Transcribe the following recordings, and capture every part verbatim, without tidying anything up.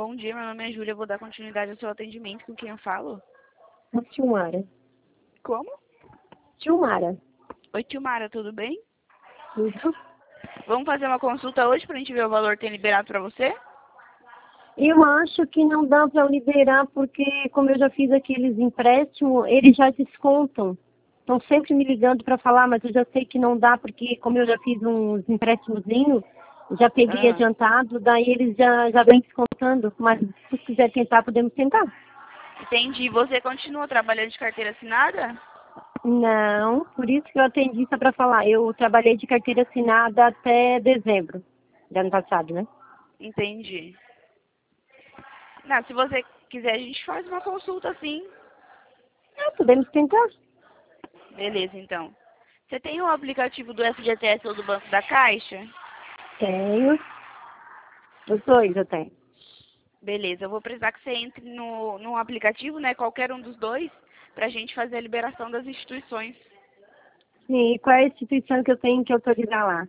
bom dia. Meu nome é Júlia. Eu vou dar continuidade ao seu atendimento. Com quem eu falo? Tilmara. Como? Tilmara. Oi, Tilmara, tudo bem? Tudo. Vamos fazer uma consulta hoje pra gente ver o valor que tem liberado pra você? Eu acho que não dá para liberar porque, como eu já fiz aqueles empréstimos, eles já descontam. Estão sempre me ligando para falar, mas eu já sei que não dá porque, como eu já fiz uns emprestimozinhos, já peguei Ah, adiantado, daí eles já, já vêm descontando. Mas se quiser tentar, podemos tentar. entendi. Você continua trabalhando de carteira assinada? Não, por isso que eu atendi só para falar. Eu trabalhei de carteira assinada até dezembro do ano passado, né? Entendi. Não, se você quiser, a gente faz uma consulta sim. Ah, podemos tentar. Beleza, então. Você tem o aplicativo do F G T S ou do Banco da Caixa? Tenho. Os dois eu tenho. Beleza, eu vou precisar que você entre no, no aplicativo, né, qualquer um dos dois, pra gente fazer a liberação das instituições. Sim, e qual é a instituição que eu tenho que autorizar lá?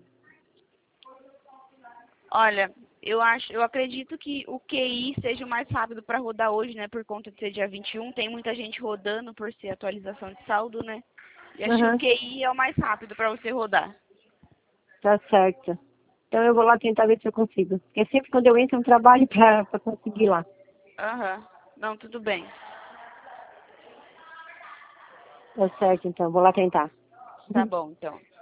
Olha, eu acho, eu acredito que o Q I seja o mais rápido para rodar hoje, né, por conta de ser dia vinte e um, tem muita gente rodando por ser atualização de saldo, né? E acho que o Aham, Q I é o mais rápido para você rodar. tá certo. Então eu vou lá tentar ver se eu consigo. Porque sempre quando eu entro, é um trabalho pra, pra conseguir lá. Aham. Não, tudo bem. Tá certo, então. Vou lá tentar. Tá bom, então.